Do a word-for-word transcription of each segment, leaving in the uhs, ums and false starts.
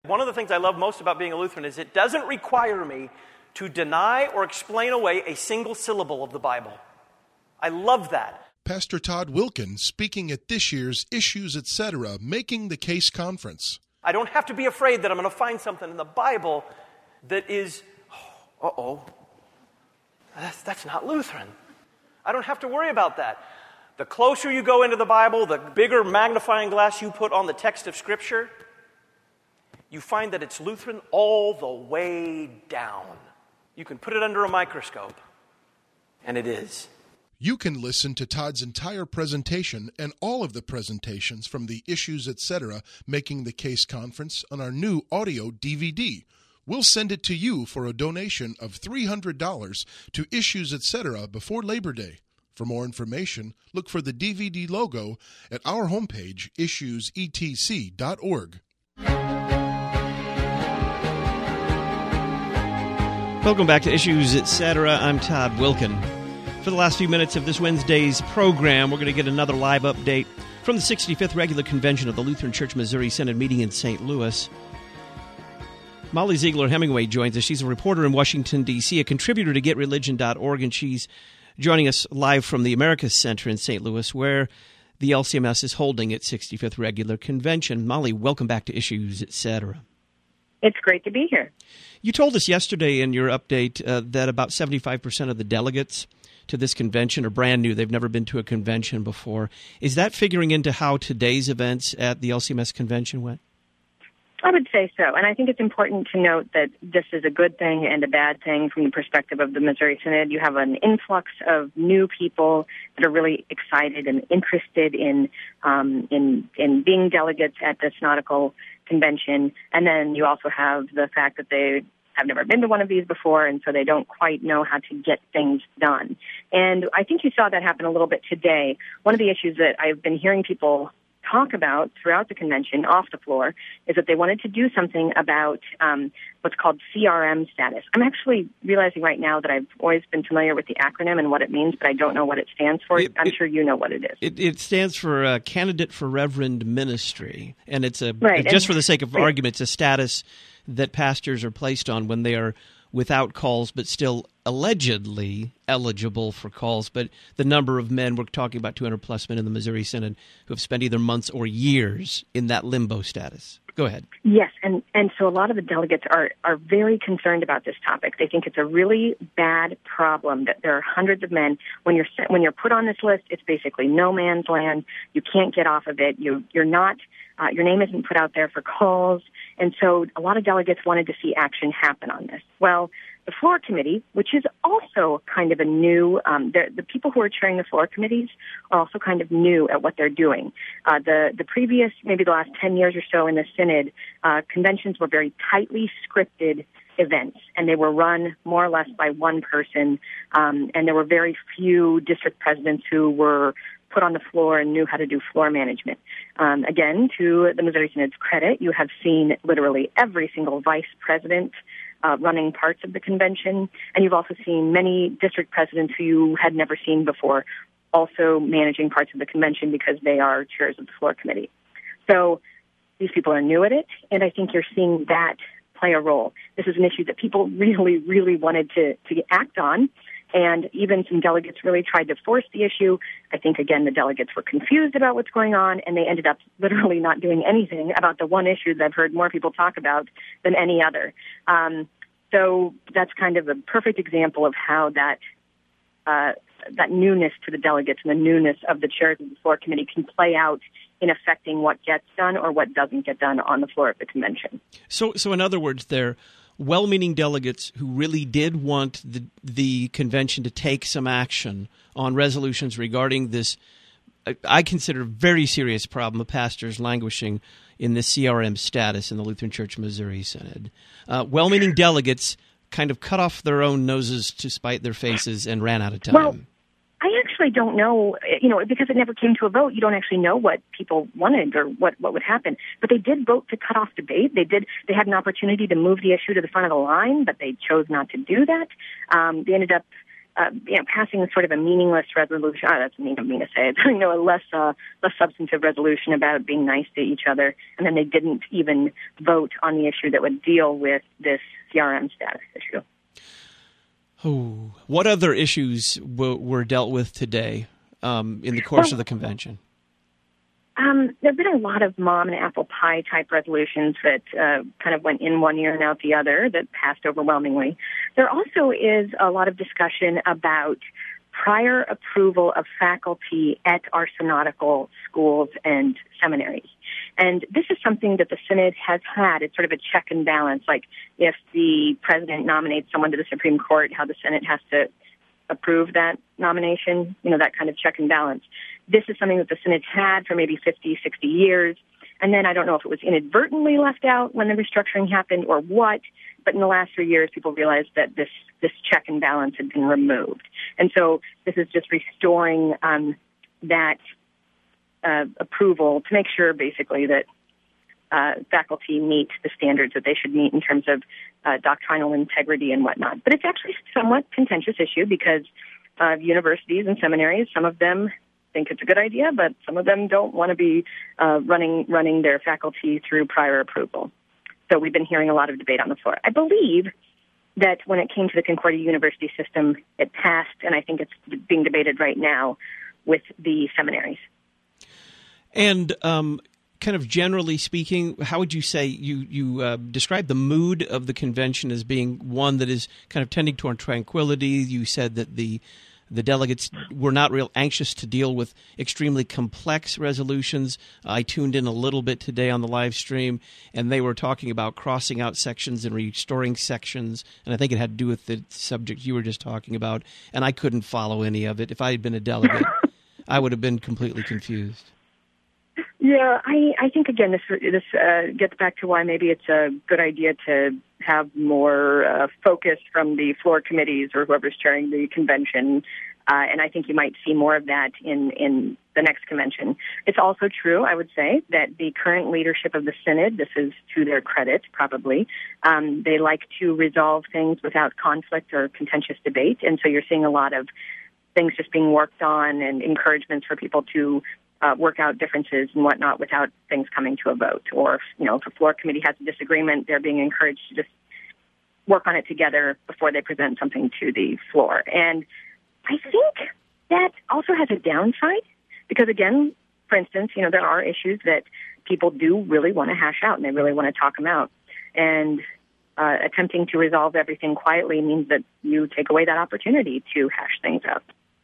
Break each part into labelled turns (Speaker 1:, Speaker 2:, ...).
Speaker 1: One of the things I love most about being a Lutheran is it doesn't require me to deny or explain away a single syllable of the Bible. I love that.
Speaker 2: Pastor Todd Wilken speaking at this year's Issues, et cetera, Making the Case Conference.
Speaker 1: I don't have to be afraid that I'm going to find something in the Bible that is, oh, uh-oh, that's, that's not Lutheran. I don't have to worry about that. The closer you go into the Bible, the bigger magnifying glass you put on the text of Scripture, you find that it's Lutheran all the way down. You can put it under a microscope, and it is.
Speaker 2: You can listen to Todd's entire presentation and all of the presentations from the Issues, et cetera, Making the Case Conference on our new audio D V D. We'll send it to you for a donation of three hundred dollars to Issues, et cetera before Labor Day. For more information, look for the D V D logo at our homepage, issues e t c dot org.
Speaker 3: Welcome back to Issues, et cetera. I'm Todd Wilken. For the last few minutes of this Wednesday's program, we're going to get another live update from the sixty-fifth Regular Convention of the Lutheran Church Missouri Synod meeting in Saint Louis. Molly Ziegler-Hemingway joins us. She's a reporter in Washington, D C, a contributor to get religion dot org, and she's joining us live from the Americas Center in Saint Louis, where the L C M S is holding its sixty-fifth Regular Convention. Molly, welcome back to Issues, et cetera.
Speaker 4: It's great to be here.
Speaker 3: You told us yesterday in your update uh, that about seventy-five percent of the delegates to this convention are brand new. They've never been to a convention before. Is that figuring into how today's events at the L C M S convention went?
Speaker 4: I would say so. And I think it's important to note that this is a good thing and a bad thing from the perspective of the Missouri Synod. You have an influx of new people that are really excited and interested in um, in, in being delegates at the Synodical Convention. And then you also have the fact that they have never been to one of these before, and so they don't quite know how to get things done. And I think you saw that happen a little bit today. One of the issues that I've been hearing people talk about throughout the convention off the floor is that they wanted to do something about um, what's called C R M status. I'm actually realizing right now that I've always been familiar with the acronym and what it means, but I don't know what it stands for.
Speaker 3: It,
Speaker 4: I'm
Speaker 3: it,
Speaker 4: sure you know what it is.
Speaker 3: It, it stands for uh, Candidate for Reverend Ministry, and it's a
Speaker 4: right.
Speaker 3: just
Speaker 4: and,
Speaker 3: for the sake of
Speaker 4: right.
Speaker 3: argument, it's a status that pastors are placed on when they are without calls but still allegedly eligible for calls. But the number of men, we're talking about two hundred plus men in the Missouri Synod who have spent either months or years in that limbo status. Go ahead.
Speaker 4: Yes, and, and so a lot of the delegates are, are very concerned about this topic. They think it's a really bad problem that there are hundreds of men. When you're when you're put on this list, it's basically no man's land. You can't get off of it. You, you're not, uh, your name isn't put out there for calls. And so a lot of delegates wanted to see action happen on this. Well, the floor committee, which is also kind of a new, um, the people who are chairing the floor committees are also kind of new at what they're doing. Uh, the, the previous, maybe the last ten years or so in the Synod, uh, conventions were very tightly scripted events, and they were run more or less by one person, um, and there were very few district presidents who were put on the floor and knew how to do floor management. Um, again, to the Missouri Synod's credit, you have seen literally every single vice president uh, running parts of the convention, and you've also seen many district presidents who you had never seen before also managing parts of the convention because they are chairs of the floor committee. So these people are new at it, and I think you're seeing that play a role. This is an issue that people really, really wanted to, to act on. And even some delegates really tried to force the issue. I think, again, the delegates were confused about what's going on, and they ended up literally not doing anything about the one issue that I've heard more people talk about than any other. Um, so that's kind of a perfect example of how that uh, that newness to the delegates and the newness of the chairs of the floor committee can play out in affecting what gets done or what doesn't get done on the floor of the convention.
Speaker 3: So, so in other words, there well-meaning delegates who really did want the the convention to take some action on resolutions regarding this, I consider, very serious problem of pastors languishing in this C R M status in the Lutheran Church Missouri Synod. Uh, well-meaning delegates kind of cut off their own noses to spite their faces and ran out of time.
Speaker 4: Well, I actually don't know, you know, because it never came to a vote, you don't actually know what people wanted or what, what would happen. But they did vote to cut off debate. They did. They had an opportunity to move the issue to the front of the line, but they chose not to do that. Um, they ended up uh, you know, passing sort of a meaningless resolution. Oh, that's mean of me to say it. You know, a less uh, less substantive resolution about being nice to each other, and then they didn't even vote on the issue that would deal with this C R M status issue.
Speaker 3: Oh, what other issues w- were dealt with today um, in the course
Speaker 4: well,
Speaker 3: of the convention?
Speaker 4: Um, there have been a lot of mom and apple pie type resolutions that uh, kind of went in one ear and out the other that passed overwhelmingly. There also is a lot of discussion about prior approval of faculty at our synodical schools and seminaries. And this is something that the Synod has had. It's sort of a check and balance, like if the president nominates someone to the Supreme Court, how the Senate has to approve that nomination, you know, that kind of check and balance. This is something that the Synod's had for maybe fifty, sixty years. And then I don't know if it was inadvertently left out when the restructuring happened or what, but in the last three years, people realized that this, this check and balance had been removed. And so this is just restoring um, that uh, approval to make sure, basically, that uh, faculty meet the standards that they should meet in terms of uh, doctrinal integrity and whatnot. But it's actually a somewhat contentious issue because uh, universities and seminaries, some of them think it's a good idea, but some of them don't want to be uh, running running their faculty through prior approval. So we've been hearing a lot of debate on the floor. I believe that when it came to the Concordia University system, it passed, and I think it's being debated right now with the seminaries.
Speaker 3: And um, kind of generally speaking, how would you say you, you uh, describe the mood of the convention as being one that is kind of tending toward tranquility? You said that the The delegates were not real anxious to deal with extremely complex resolutions. I tuned in a little bit today on the live stream, and they were talking about crossing out sections and restoring sections, and I think it had to do with the subject you were just talking about, and I couldn't follow any of it. If I had been a delegate, I would have been completely confused.
Speaker 4: Yeah, I, I think, again, this this uh, gets back to why maybe it's a good idea to have more uh, focus from the floor committees or whoever's chairing the convention. Uh, and I think you might see more of that in, in the next convention. It's also true, I would say, that the current leadership of the Synod, this is to their credit probably, um, they like to resolve things without conflict or contentious debate. And so you're seeing a lot of things just being worked on and encouragements for people to Uh, work out differences and whatnot without things coming to a vote. Or, if, you know, if a floor committee has a disagreement, they're being encouraged to just work on it together before they present something to the floor. And I think that also has a downside because, again, for instance, you know, there are issues that people do really want to hash out and they really want to talk them out. And uh, attempting to resolve everything quietly means that you take away that opportunity to hash things out.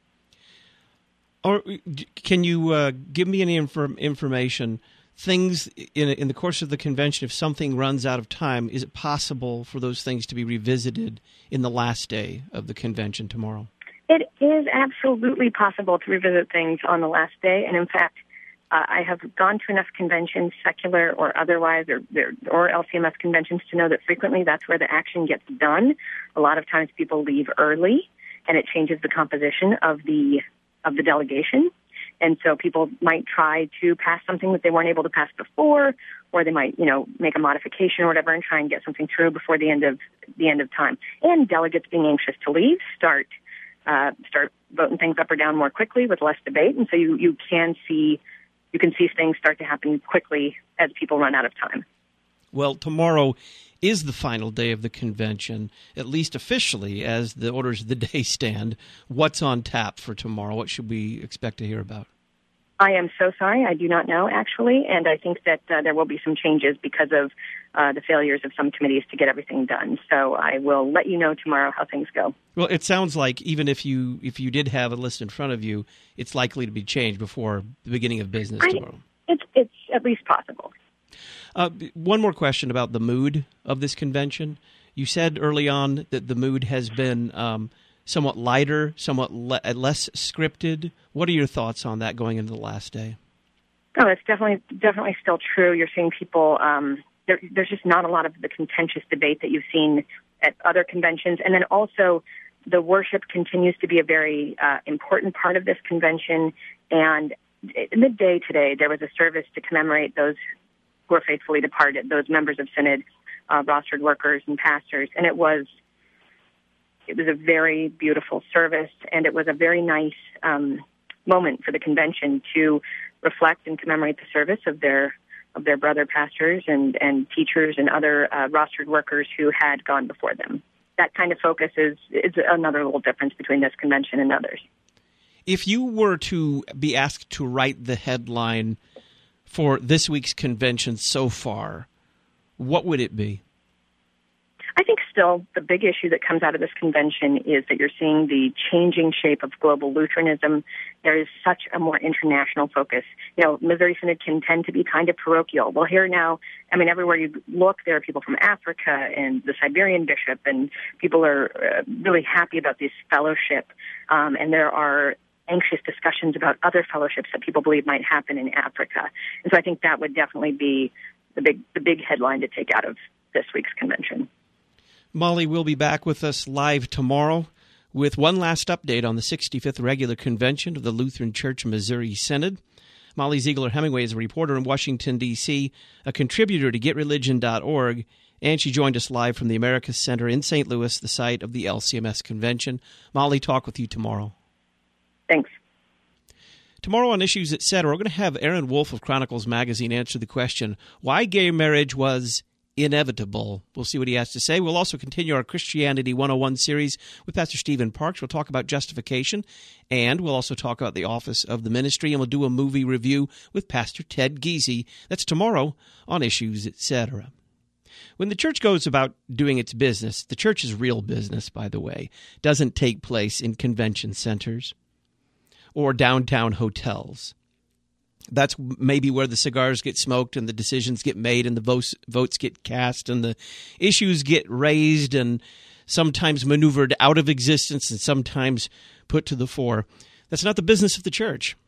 Speaker 3: Or can you uh, give me any inform- information, things in, in the course of the convention, if something runs out of time, is it possible for those things to be revisited in the last day of the convention tomorrow?
Speaker 4: It is absolutely possible to revisit things on the last day. And in fact, uh, I have gone to enough conventions, secular or otherwise, or, or L C M S conventions to know that frequently that's where the action gets done. A lot of times people leave early and it changes the composition of the of the delegation. And so people might try to pass something that they weren't able to pass before, or they might, you know, make a modification or whatever and try and get something through before the end of the end of time. And delegates being anxious to leave start uh, start voting things up or down more quickly with less debate. And so you, you can see you can see things start to happen quickly as people run out of time.
Speaker 3: Well, tomorrow is the final day of the convention, at least officially, as the orders of the day stand. What's on tap for tomorrow? What should we expect to hear about?
Speaker 4: I am so sorry. I do not know, actually, and I think that uh, there will be some changes because of uh, the failures of some committees to get everything done. So I will let you know tomorrow how things go.
Speaker 3: Well, it sounds like even if you if you did have a list in front of you, it's likely to be changed before the beginning of business
Speaker 4: I,
Speaker 3: tomorrow.
Speaker 4: It's, it's at least possible.
Speaker 3: Uh, one more question about the mood of this convention. You said early on that the mood has been um, somewhat lighter, somewhat le- less scripted. What are your thoughts on that going into the last day?
Speaker 4: Oh, it's definitely definitely still true. You're seeing people, um, there, there's just not a lot of the contentious debate that you've seen at other conventions. And then also the worship continues to be a very uh, important part of this convention. And midday today, there was a service to commemorate those who are faithfully departed, those members of Synod, uh, rostered workers and pastors. And it was It was a very beautiful service, and it was a very nice um, moment for the convention to reflect and commemorate the service of their of their brother pastors and, and teachers and other uh, rostered workers who had gone before them. That kind of focus is, is another little difference between this convention and others.
Speaker 3: If you were to be asked to write the headline for this week's convention so far, what would it be?
Speaker 4: I think still the big issue that comes out of this convention is that you're seeing the changing shape of global Lutheranism. There is such a more international focus. You know, Missouri Synod can tend to be kind of parochial. Well, here now, I mean, everywhere you look, there are people from Africa and the Siberian bishop, and people are uh, really happy about this fellowship. Um, and there are anxious discussions about other fellowships that people believe might happen in Africa. And so I think that would definitely be the big, the big headline to take out of this week's convention.
Speaker 3: Molly will be back with us live tomorrow with one last update on the sixty-fifth regular convention of the Lutheran Church Missouri Synod. Molly Ziegler Hemingway is a reporter in Washington, D C, a contributor to get religion dot org, and she joined us live from the Americas Center in Saint Louis, the site of the L C M S convention. Molly, talk with you tomorrow.
Speaker 4: Thanks.
Speaker 3: Tomorrow on Issues, et cetera, we're going to have Aaron Wolf of Chronicles Magazine answer the question, why gay marriage was inevitable. We'll see what he has to say. We'll also continue our Christianity one oh one series with Pastor Stephen Parks. We'll talk about justification, and we'll also talk about the office of the ministry, and we'll do a movie review with Pastor Ted Giese. That's tomorrow on Issues, et cetera. When the church goes about doing its business, the church's real business, by the way, doesn't take place in convention centers or downtown hotels. That's maybe where the cigars get smoked and the decisions get made and the votes, votes get cast and the issues get raised and sometimes maneuvered out of existence and sometimes put to the fore. That's not the business of the church.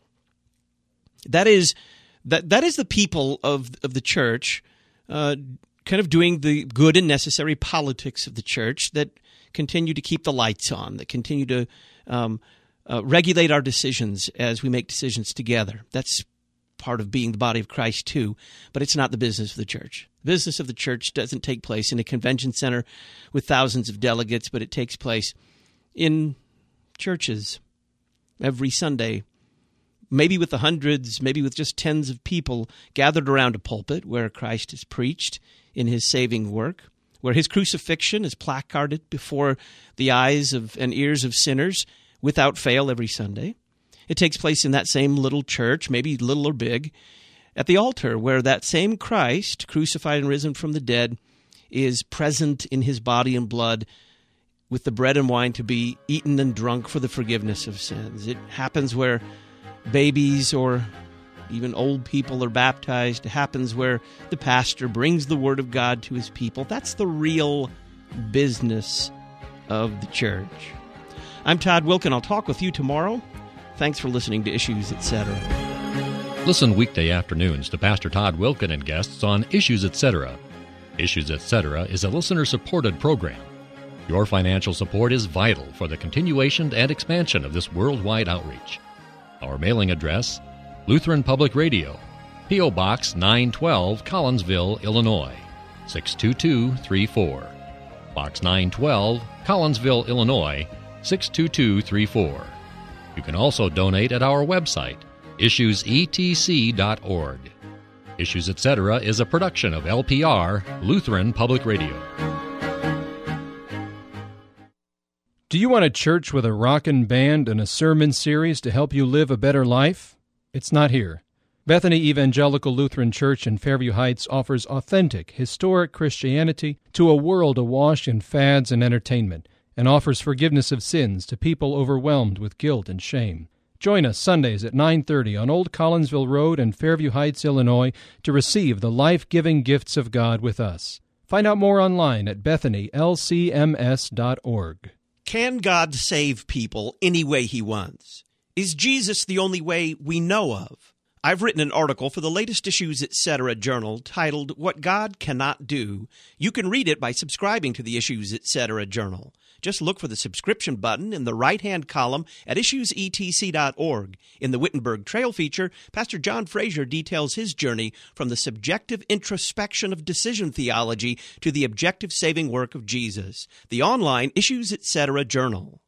Speaker 3: That is that that is the people of of the church uh, kind of doing the good and necessary politics of the church that continue to keep the lights on, that continue to um, uh, regulate our decisions as we make decisions together. That's part of being the body of Christ too, but it's not the business of the church. The business of the church doesn't take place in a convention center with thousands of delegates, but it takes place in churches every Sunday, maybe with the hundreds, maybe with just tens of people gathered around a pulpit where Christ is preached in his saving work, where his crucifixion is placarded before the eyes of and ears of sinners without fail every Sunday. It takes place in that same little church, maybe little or big, at the altar where that same Christ, crucified and risen from the dead, is present in his body and blood with the bread and wine to be eaten and drunk for the forgiveness of sins. It happens where babies or even old people are baptized. It happens where the pastor brings the word of God to his people. That's the real business of the church. I'm Todd Wilken. I'll talk with you tomorrow. Thanks for listening to Issues, et cetera.
Speaker 5: Listen weekday afternoons to Pastor Todd Wilken and guests on Issues, et cetera. Issues, et cetera is a listener-supported program. Your financial support is vital for the continuation and expansion of this worldwide outreach. Our mailing address, Lutheran Public Radio, P O. Box nine twelve, Collinsville, Illinois, six two two three four. Box nine twelve, Collinsville, Illinois, six two two three four. You can also donate at our website, issues e t c dot org. Issues, et cetera is a production of L P R, Lutheran Public Radio.
Speaker 6: Do you want a church with a rockin' band and a sermon series to help you live a better life? It's not here. Bethany Evangelical Lutheran Church in Fairview Heights offers authentic, historic Christianity to a world awash in fads and entertainment, and offers forgiveness of sins to people overwhelmed with guilt and shame. Join us Sundays at nine thirty on Old Collinsville Road in Fairview Heights, Illinois, to receive the life-giving gifts of God with us. Find out more online at bethany l c m s dot org.
Speaker 3: Can God save people any way he wants? Is Jesus the only way we know of? I've written an article for the latest Issues, et cetera journal titled What God Cannot Do. You can read it by subscribing to the Issues, et cetera journal. Just look for the subscription button in the right-hand column at issues e t c dot org. In the Wittenberg Trail feature, Pastor John Frazier details his journey from the subjective introspection of decision theology to the objective saving work of Jesus. The online Issues Etc. Journal.